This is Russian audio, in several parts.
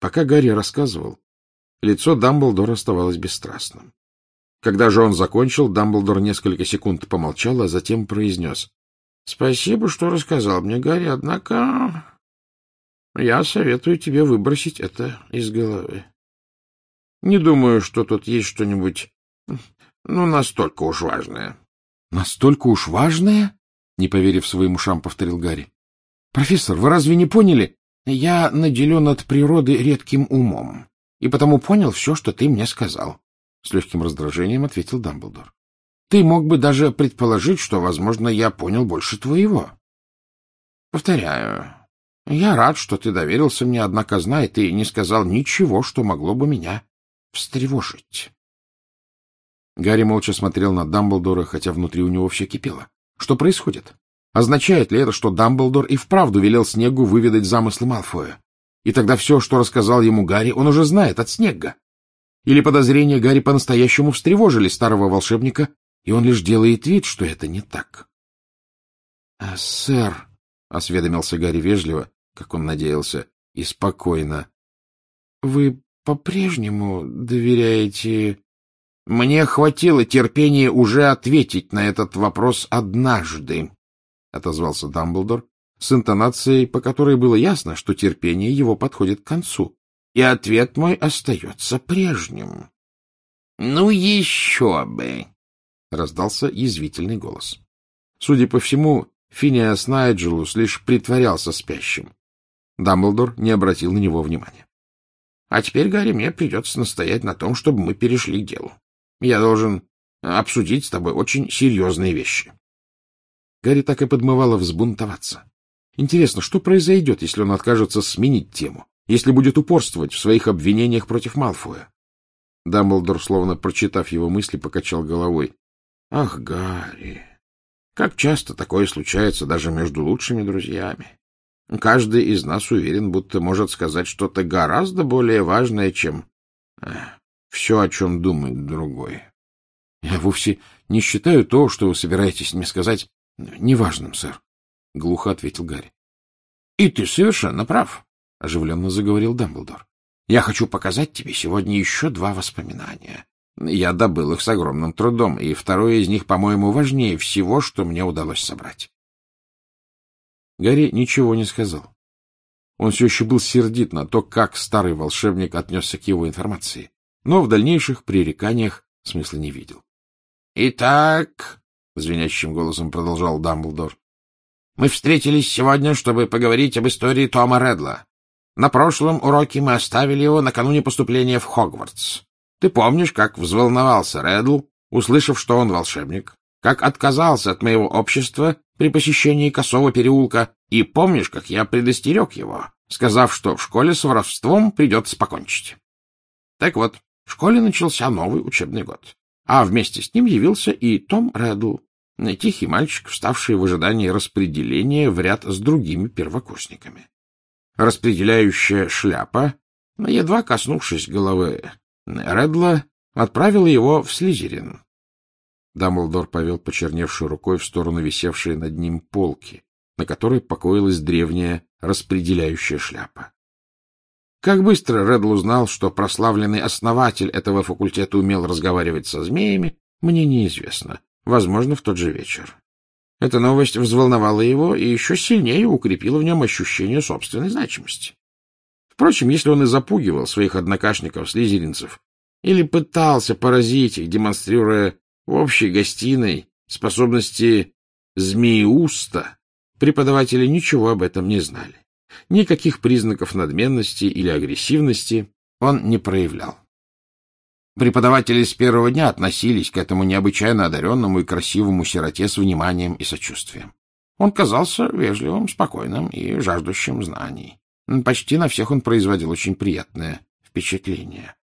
Пока Гарри рассказывал, лицо Дамблдора оставалось бесстрастным. Когда же он закончил, Дамблдор несколько секунд помолчал, а затем произнес: — Спасибо, что рассказал мне, Гарри, однако я советую тебе выбросить это из головы. Не думаю, что тут есть что-нибудь, настолько уж важное. — Настолько уж важное? — не поверив своим ушам, повторил Гарри. — Профессор, вы разве не поняли? Я наделен от природы редким умом, и потому понял все, что ты мне сказал. С легким раздражением ответил Дамблдор. — Ты мог бы даже предположить, что, возможно, я понял больше твоего. Повторяю, я рад, что ты доверился мне, однако, знай, ты не сказал ничего, что могло бы меня встревожить. Гарри молча смотрел на Дамблдора, хотя внутри у него все кипело. Что происходит? Означает ли это, что Дамблдор и вправду велел Снеггу выведать замыслы Малфоя? И тогда все, что рассказал ему Гарри, он уже знает от Снегга. Или подозрения Гарри по-настоящему встревожили старого волшебника, и он лишь делает вид, что это не так? — Сэр, — осведомился Гарри вежливо, как он надеялся, и спокойно, — вы по-прежнему доверяете... — Мне хватило терпения уже ответить на этот вопрос однажды, — отозвался Дамблдор с интонацией, по которой было ясно, что терпение его подходит к концу. И ответ мой остается прежним. — Ну, еще бы! — раздался язвительный голос. Судя по всему, Финиас Найджелус лишь притворялся спящим. Дамблдор не обратил на него внимания. — А теперь, Гарри, мне придется настоять на том, чтобы мы перешли к делу. Я должен обсудить с тобой очень серьезные вещи. Гарри так и подмывало взбунтоваться. Интересно, что произойдет, если он откажется сменить тему, если будет упорствовать в своих обвинениях против Малфоя? Дамблдор, словно прочитав его мысли, покачал головой. — Ах, Гарри, как часто такое случается даже между лучшими друзьями. Каждый из нас уверен, будто может сказать что-то гораздо более важное, чем все, о чем думает другой. — Я вовсе не считаю то, что вы собираетесь мне сказать, неважным, сэр, — глухо ответил Гарри. — И ты совершенно прав, — оживленно заговорил Дамблдор. — Я хочу показать тебе сегодня еще 2 воспоминания. Я добыл их с огромным трудом, и второе из них, по-моему, важнее всего, что мне удалось собрать. Гарри ничего не сказал. Он все еще был сердит на то, как старый волшебник отнесся к его информации, но в дальнейших пререканиях смысла не видел. — Итак, — звенящим голосом продолжал Дамблдор, — мы встретились сегодня, чтобы поговорить об истории Тома Реддла. На прошлом уроке мы оставили его накануне поступления в Хогвартс. Ты помнишь, как взволновался Реддл, услышав, что он волшебник, как отказался от моего общества при посещении Косого переулка, и помнишь, как я предостерег его, сказав, что в школе с воровством придется покончить. Так вот, в школе начался новый учебный год, а вместе с ним явился и Том Реддл, тихий мальчик, вставший в ожидании распределения в ряд с другими первокурсниками. Распределяющая шляпа, едва коснувшись головы Реддла, отправила его в Слизерин. Дамблдор повел почерневшей рукой в сторону висевшей над ним полки, на которой покоилась древняя распределяющая шляпа. Как быстро Реддл узнал, что прославленный основатель этого факультета умел разговаривать со змеями, мне неизвестно. Возможно, в тот же вечер. Эта новость взволновала его и еще сильнее укрепила в нем ощущение собственной значимости. Впрочем, если он и запугивал своих однокашников-слизеринцев или пытался поразить их, демонстрируя в общей гостиной способности змееуста, преподаватели ничего об этом не знали. Никаких признаков надменности или агрессивности он не проявлял. Преподаватели с первого дня относились к этому необычайно одаренному и красивому сироте с вниманием и сочувствием. Он казался вежливым, спокойным и жаждущим знаний. Почти на всех он производил очень приятное впечатление.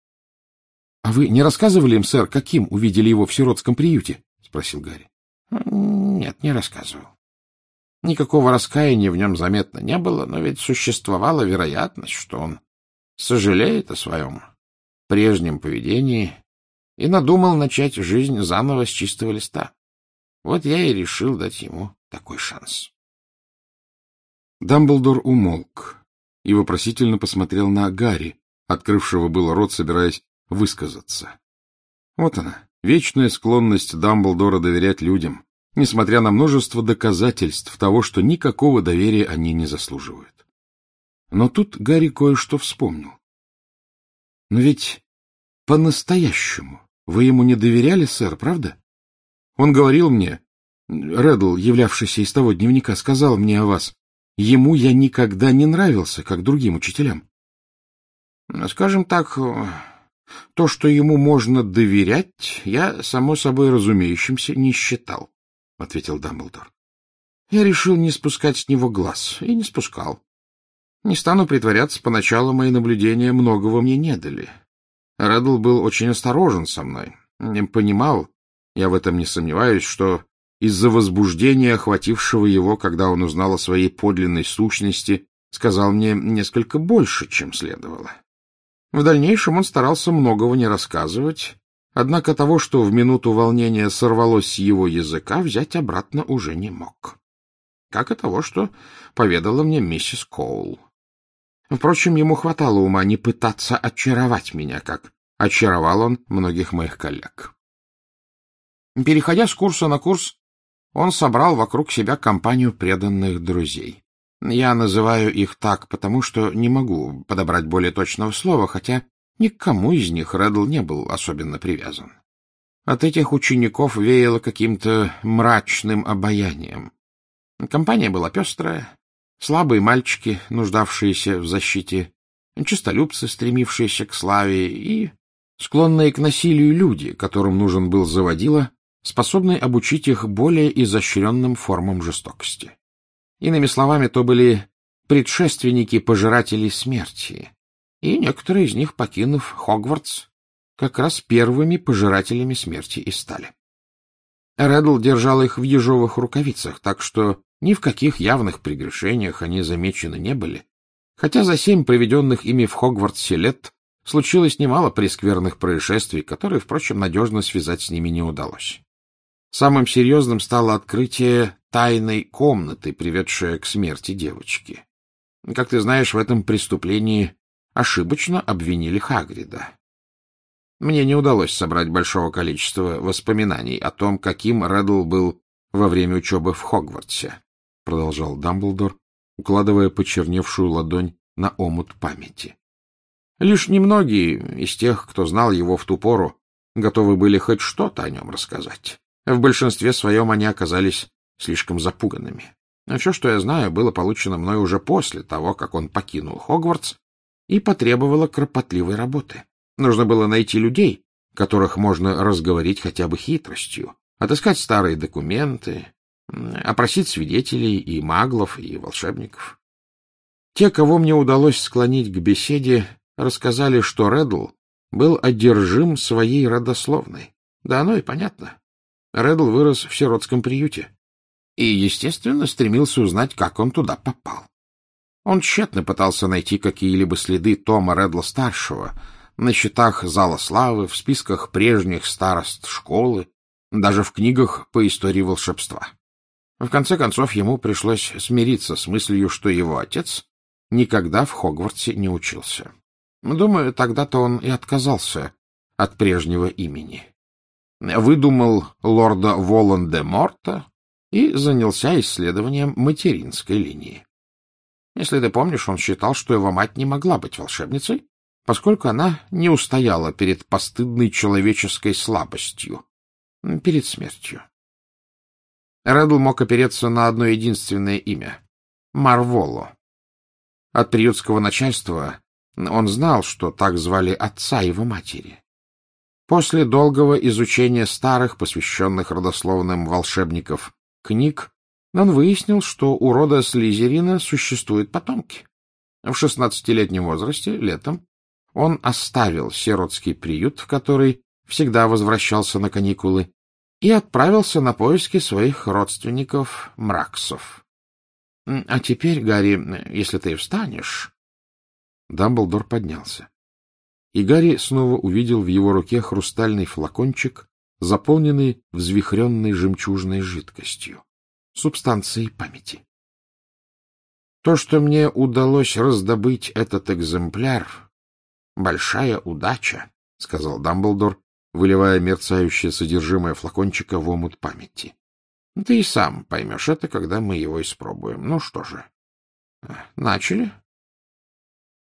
— А вы не рассказывали им, сэр, каким увидели его в сиротском приюте? — спросил Гарри. — Нет, не рассказывал. Никакого раскаяния в нем заметно не было, но ведь существовала вероятность, что он сожалеет о своем прежнем поведении и надумал начать жизнь заново с чистого листа. Вот я и решил дать ему такой шанс. Дамблдор умолк и вопросительно посмотрел на Гарри, открывшего было рот, собираясь высказаться. Вот она, вечная склонность Дамблдора доверять людям, несмотря на множество доказательств того, что никакого доверия они не заслуживают. Но тут Гарри кое-что вспомнил. Но ведь по-настоящему вы ему не доверяли, сэр, правда? Он говорил мне, Реддл, являвшийся из того дневника, сказал мне о вас. Ему я никогда не нравился, как другим учителям. Скажем так, то, что ему можно доверять, я, само собой разумеющимся, не считал, — ответил Дамблдор. Я решил не спускать с него глаз, и не спускал. Не стану притворяться, поначалу мои наблюдения многого мне не дали. Реддл был очень осторожен со мной. Не понимал, я в этом не сомневаюсь, что из-за возбуждения, охватившего его, когда он узнал о своей подлинной сущности, сказал мне несколько больше, чем следовало. В дальнейшем он старался многого не рассказывать, однако того, что в минуту волнения сорвалось с его языка, взять обратно уже не мог. Как и того, что поведала мне миссис Коул. Впрочем, ему хватало ума не пытаться очаровать меня, как очаровал он многих моих коллег. Переходя с курса на курс, он собрал вокруг себя компанию преданных друзей. Я называю их так, потому что не могу подобрать более точного слова, хотя ни к кому из них Реддл не был особенно привязан. От этих учеников веяло каким-то мрачным обаянием. Компания была пестрая, слабые мальчики, нуждавшиеся в защите, честолюбцы, стремившиеся к славе, и склонные к насилию люди, которым нужен был заводила, способный обучить их более изощренным формам жестокости. Иными словами, то были предшественники пожирателей смерти, и некоторые из них, покинув Хогвартс, как раз первыми пожирателями смерти и стали. Реддл держал их в ежовых рукавицах, так что ни в каких явных прегрешениях они замечены не были, хотя за 7 проведенных ими в Хогвартсе лет случилось немало прескверных происшествий, которые, впрочем, надежно связать с ними не удалось. Самым серьезным стало открытие тайной комнаты, приведшее к смерти девочки. Как ты знаешь, в этом преступлении ошибочно обвинили Хагрида. Мне не удалось собрать большого количества воспоминаний о том, каким Реддл был во время учебы в Хогвартсе, — продолжал Дамблдор, укладывая почерневшую ладонь на омут памяти. Лишь немногие из тех, кто знал его в ту пору, готовы были хоть что-то о нем рассказать. В большинстве своем они оказались слишком запуганными. Но все, что я знаю, было получено мной уже после того, как он покинул Хогвартс, и потребовало кропотливой работы. Нужно было найти людей, которых можно разговорить хотя бы хитростью, отыскать старые документы, опросить свидетелей и маглов, и волшебников. Те, кого мне удалось склонить к беседе, рассказали, что Реддл был одержим своей родословной. Да оно и понятно. Реддл вырос в сиротском приюте и, естественно, стремился узнать, как он туда попал. Он тщетно пытался найти какие-либо следы Тома Реддла-старшего на счетах Зала славы, в списках прежних старост школы, даже в книгах по истории волшебства. В конце концов, ему пришлось смириться с мыслью, что его отец никогда в Хогвартсе не учился. Думаю, тогда-то он и отказался от прежнего имени. Выдумал лорда Волан-де-Морта и занялся исследованием материнской линии. Если ты помнишь, он считал, что его мать не могла быть волшебницей, поскольку она не устояла перед постыдной человеческой слабостью, перед смертью. Реддл мог опереться на одно единственное имя — Марволо. От приютского начальства он знал, что так звали отца его матери. После долгого изучения старых, посвященных родословным волшебников, книг, он выяснил, что у рода Слизерина существуют потомки. В 16-летнем возрасте, летом, он оставил сиротский приют, в который всегда возвращался на каникулы, и отправился на поиски своих родственников Мраксов. А теперь, Гарри, если ты встанешь... Дамблдор поднялся, и Гарри снова увидел в его руке хрустальный флакончик, заполненный взвихренной жемчужной жидкостью, субстанцией памяти. То, что мне удалось раздобыть этот экземпляр, большая удача, — сказал Дамблдор, выливая мерцающее содержимое флакончика в омут памяти. — Ты и сам поймешь это, когда мы его испробуем. Ну что же, начали?